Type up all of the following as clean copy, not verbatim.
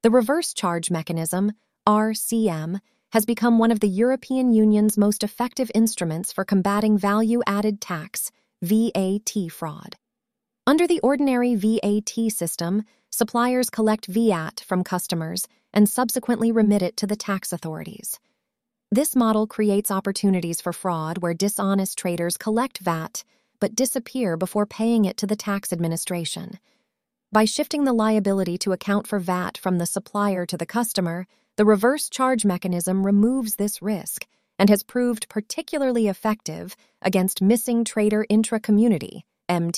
The reverse charge mechanism, RCM, has become one of the European Union's most effective instruments for combating value-added tax, VAT fraud. Under the ordinary VAT system, suppliers collect VAT from customers and subsequently remit it to the tax authorities. This model creates opportunities for fraud where dishonest traders collect VAT but disappear before paying it to the tax administration. By shifting the liability to account for VAT from the supplier to the customer, the reverse charge mechanism removes this risk and has proved particularly effective against missing trader intra-community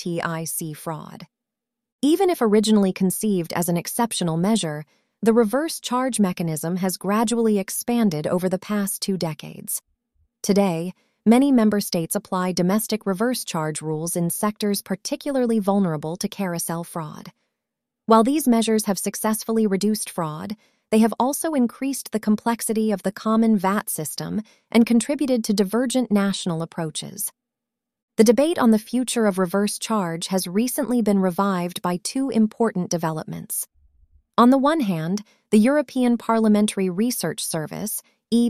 (MTIC) fraud. Even if originally conceived as an exceptional measure, the reverse charge mechanism has gradually expanded over the past 2 decades. Today, many member states apply domestic reverse charge rules in sectors particularly vulnerable to carousel fraud. While these measures have successfully reduced fraud, they have also increased the complexity of the common VAT system and contributed to divergent national approaches. The debate on the future of reverse charge has recently been revived by 2 important developments. On the one hand, the European Parliamentary Research Service,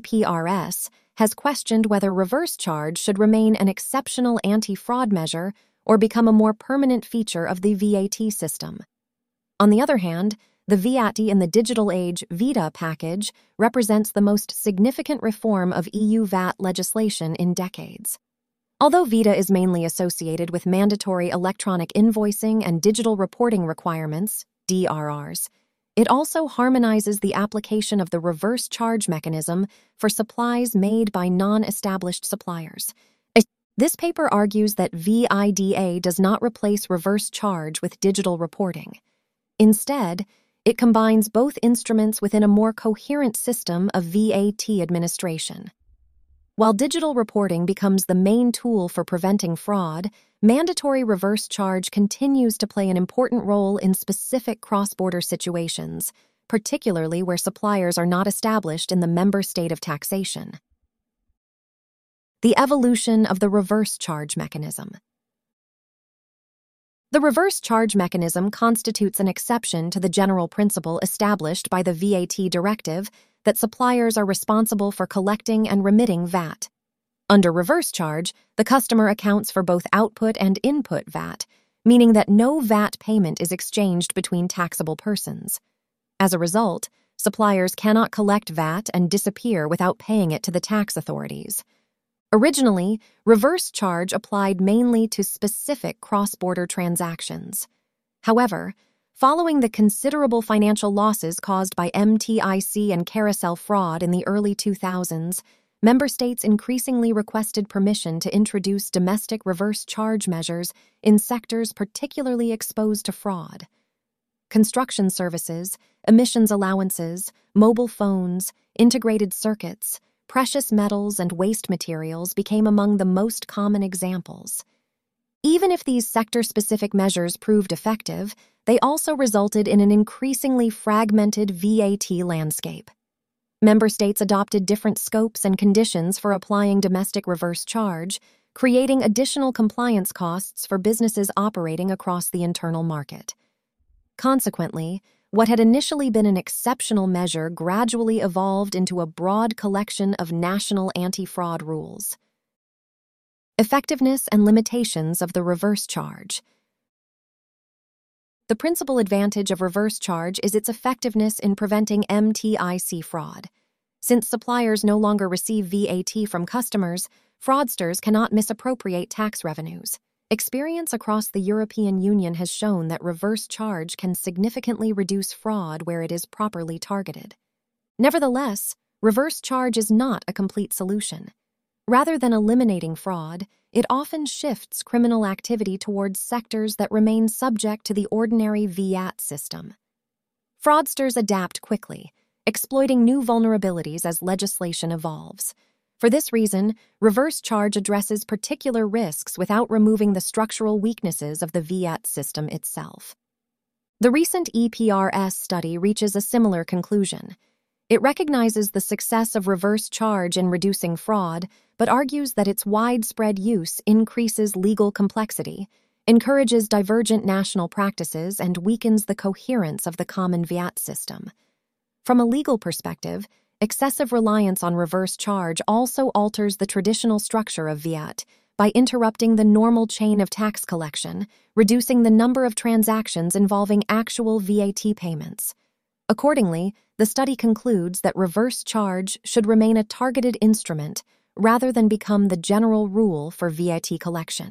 EPRS, has questioned whether reverse charge should remain an exceptional anti-fraud measure or become a more permanent feature of the VAT system. On the other hand, the VAT in the Digital Age VITA package represents the most significant reform of EU VAT legislation in decades. Although VITA is mainly associated with mandatory electronic invoicing and digital reporting requirements, DRRs, it also harmonizes the application of the reverse charge mechanism for supplies made by non-established suppliers. This paper argues that VIDA does not replace reverse charge with digital reporting. Instead, it combines both instruments within a more coherent system of VAT administration. While digital reporting becomes the main tool for preventing fraud, mandatory reverse charge continues to play an important role in specific cross-border situations, particularly where suppliers are not established in the member state of taxation. The evolution of the reverse charge mechanism. The reverse charge mechanism constitutes an exception to the general principle established by the VAT directive that suppliers are responsible for collecting and remitting VAT. Under reverse charge, the customer accounts for both output and input VAT, meaning that no VAT payment is exchanged between taxable persons. As a result, suppliers cannot collect VAT and disappear without paying it to the tax authorities. Originally, reverse charge applied mainly to specific cross-border transactions. However, following the considerable financial losses caused by MTIC and carousel fraud in the early 2000s, member states increasingly requested permission to introduce domestic reverse charge measures in sectors particularly exposed to fraud. Construction services, emissions allowances, mobile phones, integrated circuits, precious metals, and waste materials became among the most common examples. Even if these sector-specific measures proved effective, they also resulted in an increasingly fragmented VAT landscape. Member states adopted different scopes and conditions for applying domestic reverse charge, creating additional compliance costs for businesses operating across the internal market. Consequently, what had initially been an exceptional measure gradually evolved into a broad collection of national anti-fraud rules. Effectiveness and limitations of the reverse charge. The principal advantage of reverse charge is its effectiveness in preventing MTIC fraud. Since suppliers no longer receive VAT from customers, fraudsters cannot misappropriate tax revenues. Experience across the European Union has shown that reverse charge can significantly reduce fraud where it is properly targeted. Nevertheless, reverse charge is not a complete solution. Rather than eliminating fraud, it often shifts criminal activity towards sectors that remain subject to the ordinary VAT system. Fraudsters adapt quickly, exploiting new vulnerabilities as legislation evolves. For this reason, reverse charge addresses particular risks without removing the structural weaknesses of the VAT system itself. The recent EPRS study reaches a similar conclusion. It recognizes the success of reverse charge in reducing fraud, but argues that its widespread use increases legal complexity, encourages divergent national practices, and weakens the coherence of the common VAT system. From a legal perspective, excessive reliance on reverse charge also alters the traditional structure of VAT by interrupting the normal chain of tax collection, reducing the number of transactions involving actual VAT payments. Accordingly, the study concludes that reverse charge should remain a targeted instrument rather than become the general rule for VAT collection.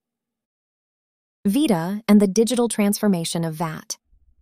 VITA and the digital transformation of VAT.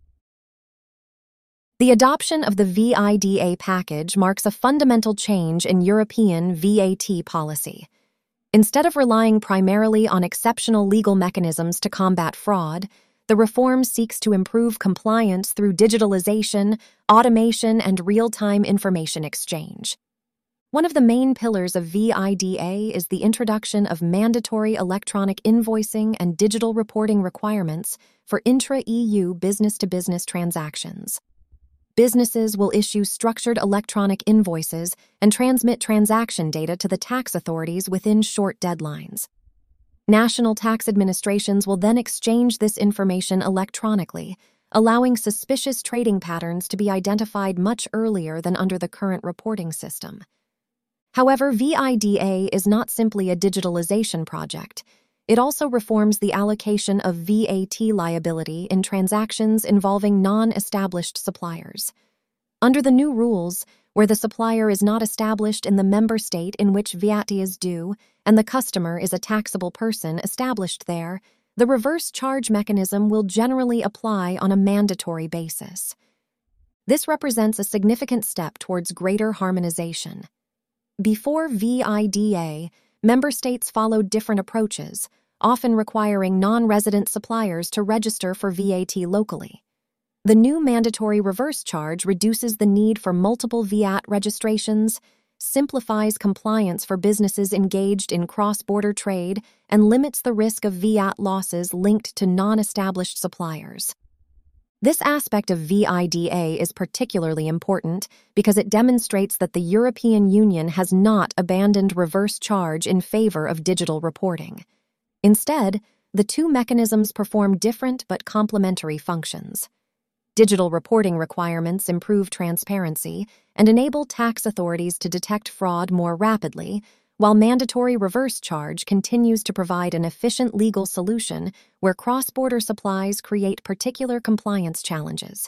The adoption of the VIDA package marks a fundamental change in European VAT policy. Instead of relying primarily on exceptional legal mechanisms to combat fraud, the reform seeks to improve compliance through digitalization, automation, and real-time information exchange. One of the main pillars of VIDA is the introduction of mandatory electronic invoicing and digital reporting requirements for intra-EU business-to-business transactions. Businesses will issue structured electronic invoices and transmit transaction data to the tax authorities within short deadlines. National tax administrations will then exchange this information electronically, allowing suspicious trading patterns to be identified much earlier than under the current reporting system. However, VIDA is not simply a digitalization project. It also reforms the allocation of VAT liability in transactions involving non-established suppliers. Under the new rules, where the supplier is not established in the member state in which VAT is due and the customer is a taxable person established there, the reverse charge mechanism will generally apply on a mandatory basis. This represents a significant step towards greater harmonization. Before VIDA, member states followed different approaches, often requiring non-resident suppliers to register for VAT locally. The new mandatory reverse charge reduces the need for multiple VAT registrations, simplifies compliance for businesses engaged in cross-border trade, and limits the risk of VAT losses linked to non-established suppliers. This aspect of VIDA is particularly important because it demonstrates that the European Union has not abandoned reverse charge in favor of digital reporting. Instead, the two mechanisms perform different but complementary functions. Digital reporting requirements improve transparency and enable tax authorities to detect fraud more rapidly, while mandatory reverse charge continues to provide an efficient legal solution where cross-border supplies create particular compliance challenges.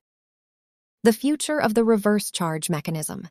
The future of the reverse charge mechanism.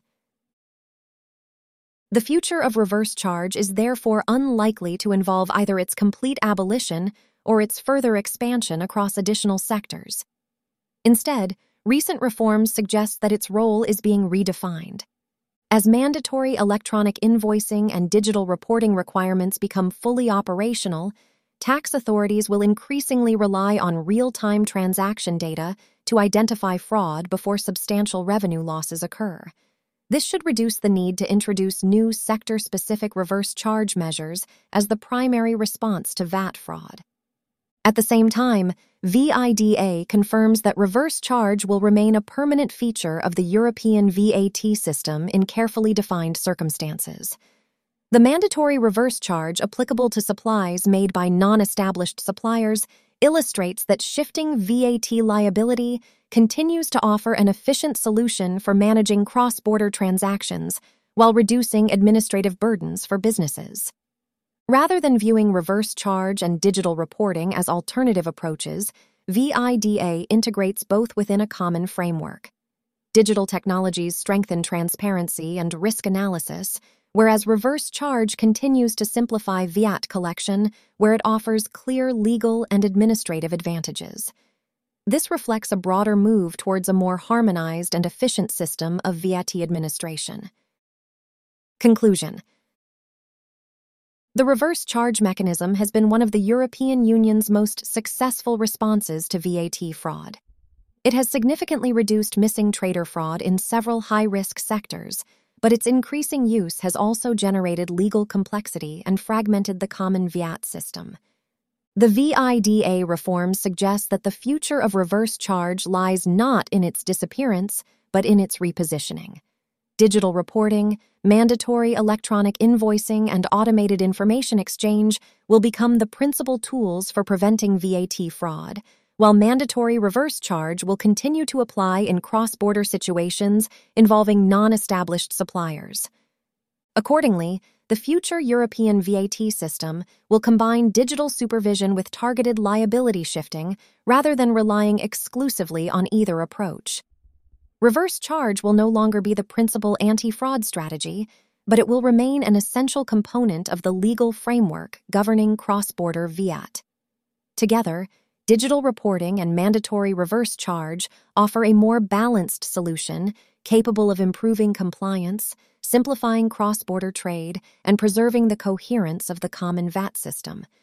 The future of reverse charge is therefore unlikely to involve either its complete abolition or its further expansion across additional sectors. Instead, recent reforms suggest that its role is being redefined. As mandatory electronic invoicing and digital reporting requirements become fully operational, tax authorities will increasingly rely on real-time transaction data to identify fraud before substantial revenue losses occur. This should reduce the need to introduce new sector-specific reverse charge measures as the primary response to VAT fraud. At the same time, VIDA confirms that reverse charge will remain a permanent feature of the European VAT system in carefully defined circumstances. The mandatory reverse charge applicable to supplies made by non-established suppliers illustrates that shifting VAT liability continues to offer an efficient solution for managing cross-border transactions while reducing administrative burdens for businesses. Rather than viewing reverse charge and digital reporting as alternative approaches, VIDA integrates both within a common framework. Digital technologies strengthen transparency and risk analysis, whereas reverse charge continues to simplify VAT collection where it offers clear legal and administrative advantages. This reflects a broader move towards a more harmonized and efficient system of VAT administration. Conclusion. The reverse charge mechanism has been one of the European Union's most successful responses to VAT fraud. It has significantly reduced missing trader fraud in several high-risk sectors, but its increasing use has also generated legal complexity and fragmented the common VAT system. The VIDA reforms suggest that the future of reverse charge lies not in its disappearance, but in its repositioning. Digital reporting, mandatory electronic invoicing, and automated information exchange will become the principal tools for preventing VAT fraud, while mandatory reverse charge will continue to apply in cross-border situations involving non-established suppliers. Accordingly, the future European VAT system will combine digital supervision with targeted liability shifting rather than relying exclusively on either approach. Reverse charge will no longer be the principal anti-fraud strategy, but it will remain an essential component of the legal framework governing cross-border VAT. Together, digital reporting and mandatory reverse charge offer a more balanced solution capable of improving compliance, simplifying cross-border trade, and preserving the coherence of the common VAT system.